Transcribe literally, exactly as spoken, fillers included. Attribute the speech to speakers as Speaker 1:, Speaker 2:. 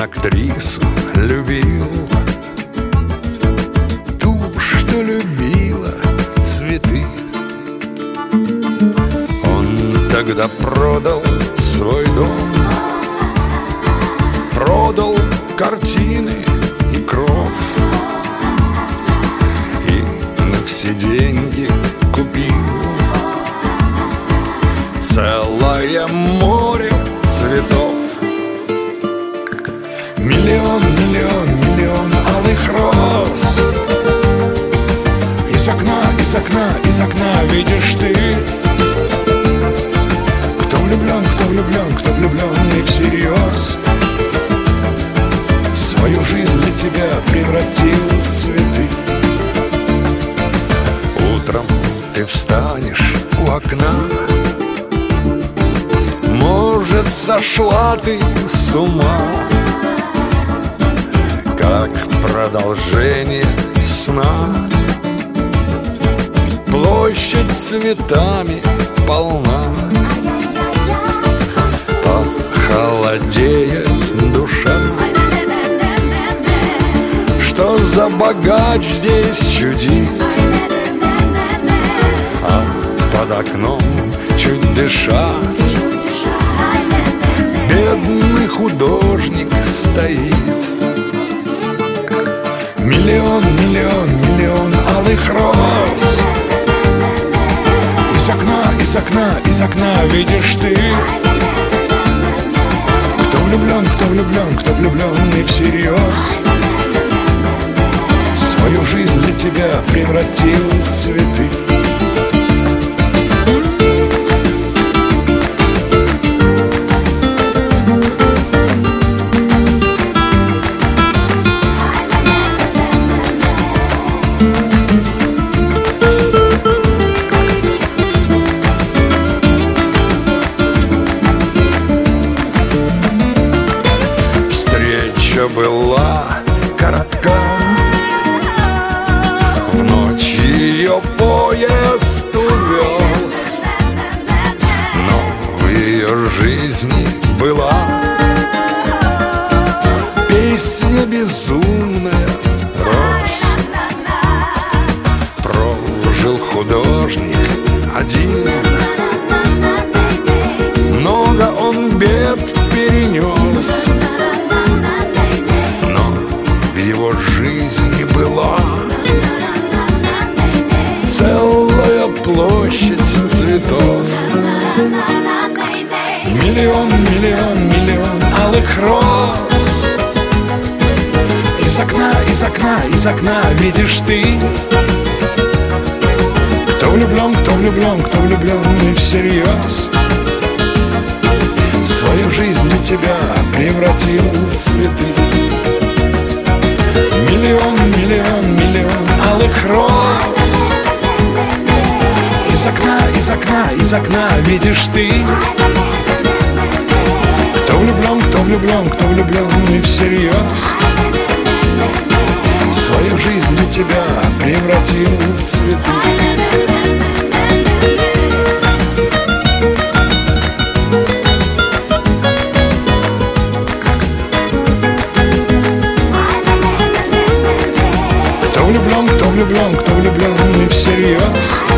Speaker 1: актрису любил, ту, что любила цветы. Он тогда продал свой дом, продал картины и кровь, и на все деньги купил целое море цветов. Миллион, миллион, миллион алых роз. Из окна, из окна, из окна видишь ты. Кто влюблен, кто влюблен, кто влюблен и всерьез свою жизнь для тебя превратил в цветы. Утром ты встанешь у окна, может, сошла ты с ума, как продолжение сна. Площадь цветами полна, похолодеет душа. Что за богач здесь чудит, а под окном, чуть дыша, бедный художник стоит. Миллион, миллион, миллион алых роз. Из окна, из окна, из окна видишь ты. Кто влюблен, кто влюблен, кто влюблен и всерьез свою жизнь для тебя превратил в цветы. Встреча была коротка, в ночь ее поезд увез, но в ее жизни была песня безумная роз. Прожил художник один, много он бед перенес, но в его жизни была целая площадь цветов. Миллион, миллион, миллион алых роз. Из окна, из окна, из окна видишь ты. Кто влюблен, кто влюблен, кто влюблен и всерьез свою жизнь для тебя превратил в цветы. Миллион, миллион, миллион алых роз. Из окна, из окна, из окна видишь ты. Кто влюблен, кто влюблен, кто влюблен и всерьез свою жизнь для тебя превратил в цветы. Кто влюблен, кто влюблен, кто влюблен и всерьез